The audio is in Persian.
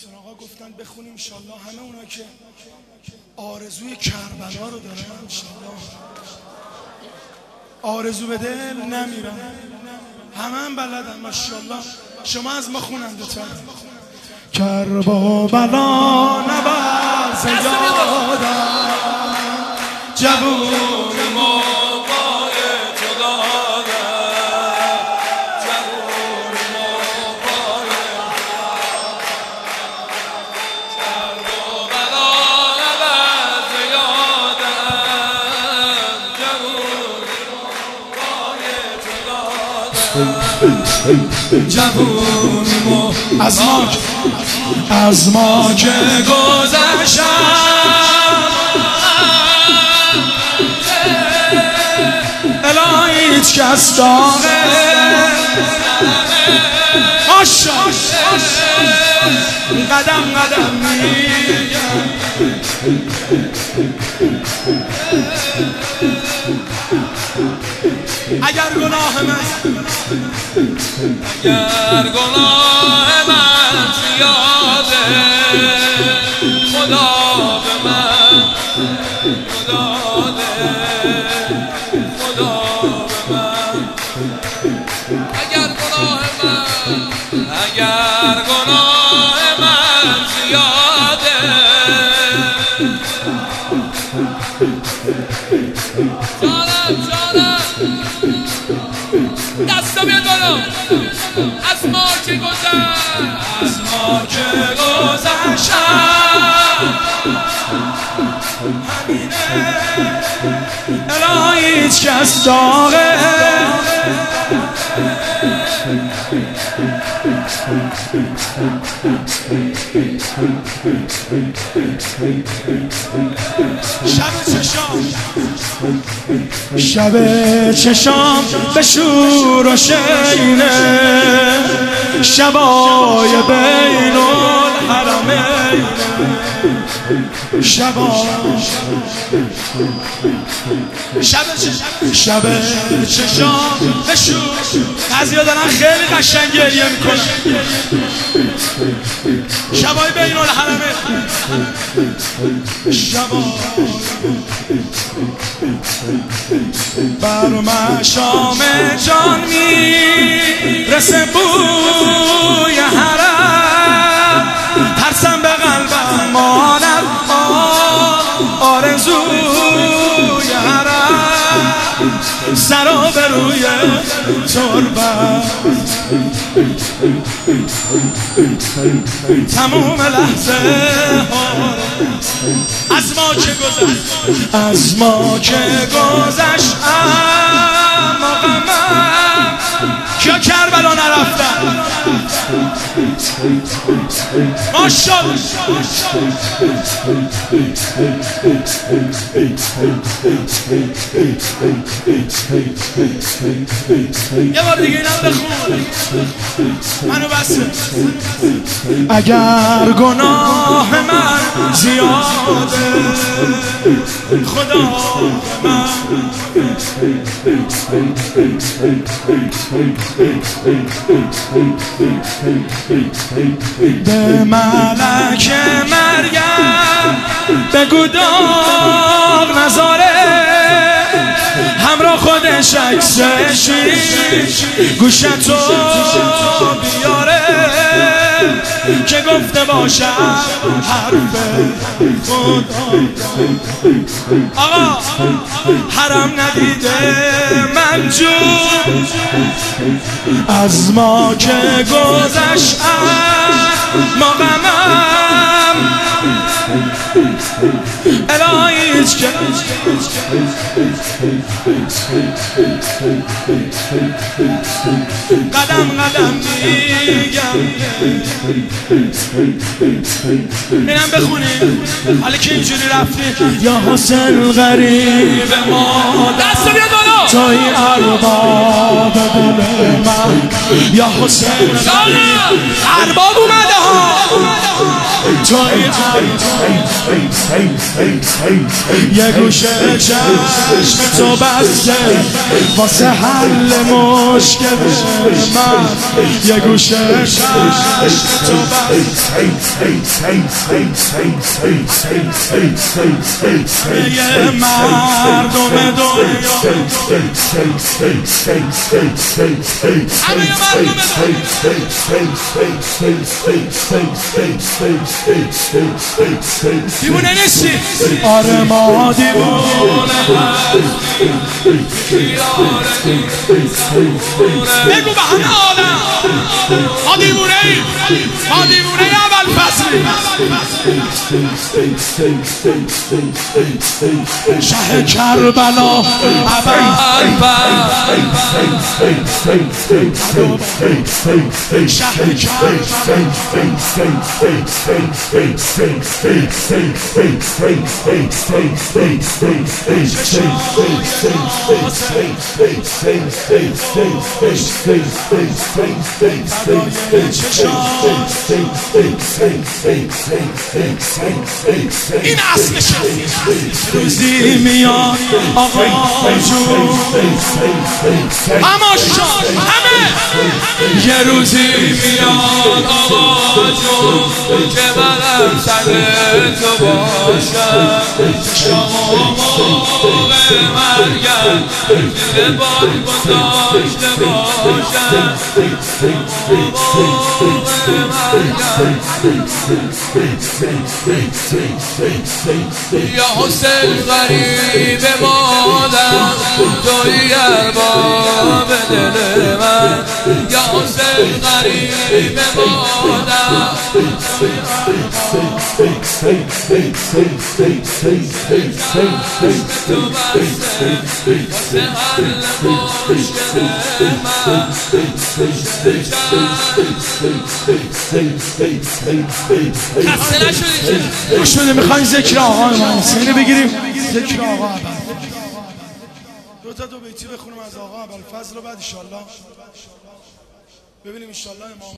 محسن آقا گفتن بخونیم انشالله همه اونا که آرزوی کربلا رو دارن انشالله آرزو به دل نمیرن، همه هم بلدن ماشاءالله. شما از ما خوننده تر. کربلا نباز یادم جوون موقع تو دادم، جوون موقع کربلا نباز یادم، جوون موقع تو دادم، جوون از ما که گذشتم الهی هیچ کس داغه قدم قدم میگم اگر گناه من زیاده خدا به من داده، خدا به من اگر گناه من زیاده جانم دستا بیاد بالا. از ما که گذشتم الهی هیچ کس داغه شب چشام به شور و شینه شبای بین الحرمین شب چشام به شور. بعضیا دارن خیلی قشنگ گریه میکنن. شبای بین الحرمین بر مشام جان میرسه بوی حرم، ترسم به قلبم مانم آرزوی حرم، سرا به روی تربت تموم لحظه از ما که گذشتم مقامم کیا کربلا نرفتن ماشاءالله. یه بار دیگه اینم بخون منو بسه. اگر گناه من زیاده خدا من به ملک مریم بگو داغ نذاره، همراه خودش عکسش گوشتو بیاره که گفته باشم حرف خدا. آقا حرم ندیده من جون از ما که گذشتم مقامم الهی هیچ که قدم قدم میگم. اینم بخونیم حالا که اینجوری رفتی. یا حسین غریب ما دست بیاد بالا توی ارباب دل من، یا حسین غریب ارباب اومده ها توی یه گوشه چشم تو بسته واسه حل مشکل من یه گوشه چشم تو بسته یه مردم دنیا همه مردم دیوونه نیستی؟ آره ما دیوونه بگو به همه آدم ما دیوونه ایم، ما دیوونه اول فصلی شه کربلا اول شه این اصلشه روزی میاد آقا جون هماشا همه یه روزی میاد آقا جون که منم سر تو باشم شما موقع مرگم زیر باد گذاشته باشم موقع مرگم یا حسین غریب مادم توی ارباب دل من یا حسین غریب مادم گوش بده میخوایم ذکر آقا من سینه بگیریم ذکر آقا عبد دو بیتی بخونم از آقا ابوالفضل و بعد انشالله ببینیم انشالله امام